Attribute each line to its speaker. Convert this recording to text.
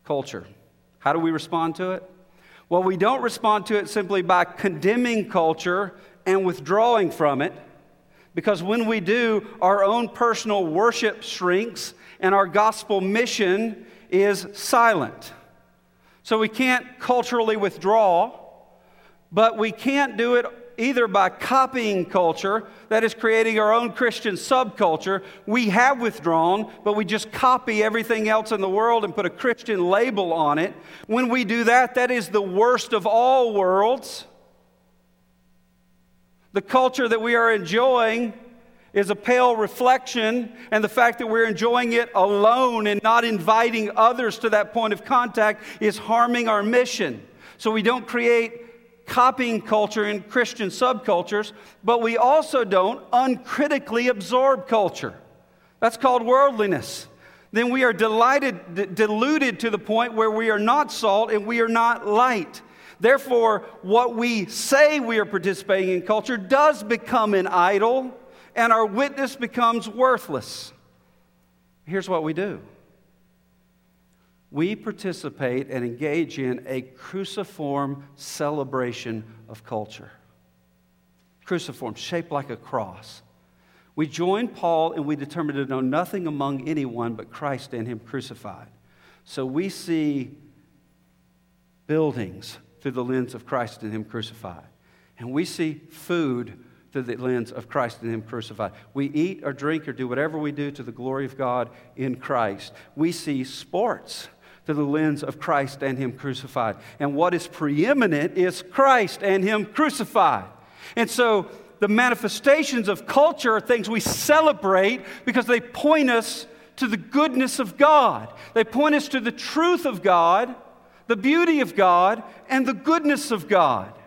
Speaker 1: culture. How do we respond to it? Well, we don't respond to it simply by condemning culture and withdrawing from it, because when we do, our own personal worship shrinks and our gospel mission is silent. So we can't culturally withdraw, but we can't do it either by copying culture, that is creating our own Christian subculture. We have withdrawn, but we just copy everything else in the world and put a Christian label on it. When we do that, that is the worst of all worlds. The culture that we are enjoying is a pale reflection, and the fact that we're enjoying it alone and not inviting others to that point of contact is harming our mission. So we don't create copying culture in Christian subcultures, but we also don't uncritically absorb culture. That's called worldliness. Then we are deluded to the point where we are not salt and we are not light. Therefore, what we say we are participating in culture does become an idol, and our witness becomes worthless. Here's what we do. We participate and engage in a cruciform celebration of culture. Cruciform, shaped like a cross. We join Paul and we determine to know nothing among anyone but Christ and Him crucified. So we see buildings through the lens of Christ and Him crucified. And we see food through the lens of Christ and Him crucified. We eat or drink or do whatever we do to the glory of God in Christ. We see sports through the lens of Christ and Him crucified. And what is preeminent is Christ and Him crucified. And so the manifestations of culture are things we celebrate because they point us to the goodness of God. They point us to the truth of God, the beauty of God, and the goodness of God.